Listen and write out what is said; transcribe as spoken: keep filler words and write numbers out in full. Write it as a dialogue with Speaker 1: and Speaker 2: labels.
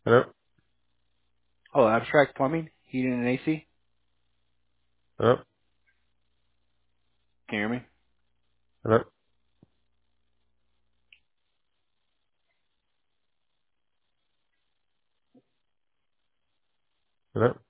Speaker 1: Hello?
Speaker 2: Oh, abstract plumbing, heating and A C. Can
Speaker 1: Hello?
Speaker 2: you hear me?
Speaker 1: Hello? Hello?